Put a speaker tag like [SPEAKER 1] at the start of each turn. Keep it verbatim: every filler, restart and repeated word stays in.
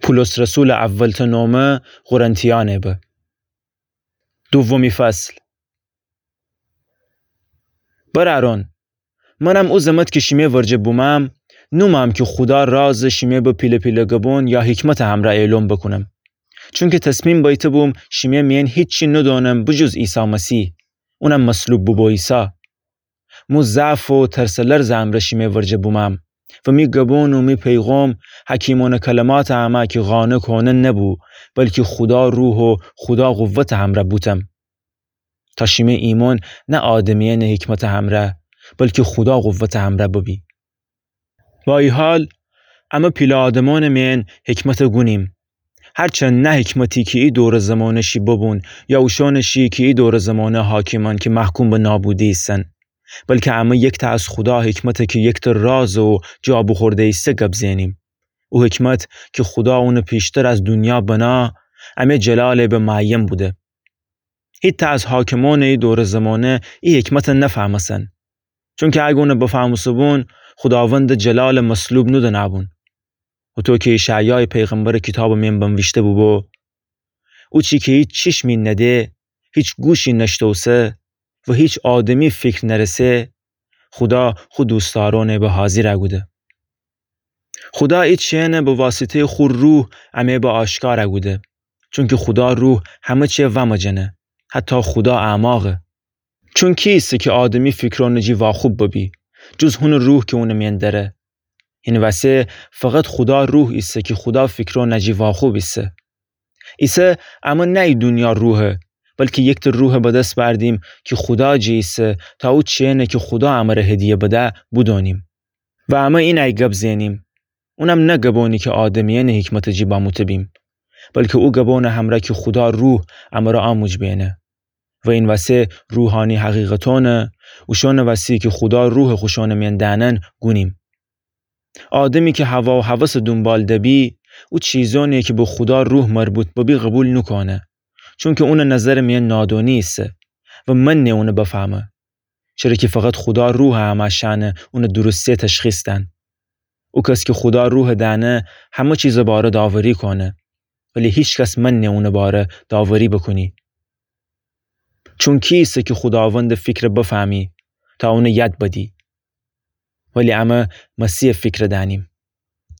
[SPEAKER 1] پولس رسول اول تا نومه قرنتیانه به. دومی فصل. برارون منم او زمت که شیمه ورجه بومم نومم که خدا راز شیمه با پیله پیله گبون یا حکمت همراه اعلام بکنم. چون که تصمیم بایته بوم شیمه میان هیچی ندانم بجز عیسی مسیح. اونم مصلوب بو با عیسی. مو ضعف و ترسلر زمره شیمه ورجه بومم و می گبون و می پیغام حکیمون کلمات همه که غانه کنه نبو بلکه خدا روح و خدا قوت همراه بودم. تا شیمه ایمان نه آدمیه نه حکمت همراه بلکه خدا قوت همراه ببی. با ای حال اما پیل آدمان من حکمت گونیم. هرچند نه حکمتی که ای دور زمانشی ببون یا اوشانشی که ای دور زمانه حاکمان که محکوم به نابودی هستن بلکه اما یک تا از خدا حکمت که یک تا راز و جابو خورده ایسته گب زینیم. او حکمت که خدا اون پیشتر از دنیا بنا اما جلال به معیم بوده. هیچ تا از حاکمان ای دور زمانه ای حکمت نفهمسن. چون که اگه اون بفهمسبون خداوند جلال مصلوب نده نبون. و تو که اشعیای پیغمبر کتاب من بنوشته بو بو او چی که هیچ چشمی نده هیچ گوشی نشتوسه و هیچ آدمی فکر نرسه خدا خود دوستارانه به حاضر اگوده. خدا ایچ شینه به واسطه خود روح امی به آشکار اگوده. چون که خدا روح همه چیه ومجنه حتی خدا اعماقه. چون کیسته که آدمی فکران نجی واخوب ببی جز هون روح که اون من داره. این واسه فقط خدا روح ایسته که خدا فکران نجی واخوب ایسته. ایسه اما نه دنیا روحه بلکه یک تر روح به دست بردیم که خدا جیسه تا او چینه که خدا امر هدیه بده بدانیم. و اما این ای گب زینیم. اونم نه گبانی که آدمیه نه حکمت جی با متبیم بلکه او گبان همراه که خدا روح امر آموج بینه. و این واسه روحانی حقیقتانه و شان واسه که خدا روح خوشانه من دانن گونیم. آدمی که هوا و هوس دنبال دبی او چیزانی که به خدا روح مربوط ببی قبول نکنه. چون که اون نظر من نادانی است و من نه اون بفهمه. چرا که فقط خدا روح همه شانه اون درسته تشخیص دن. او کس که خدا روح دانه همه چیز باره داوری کنه ولی هیچ کس من نه اون باره داوری بکنی. چون کیسه که خداوند فکر بفهمی تا اون ید بدی ولی اما مسیح فکر دانیم.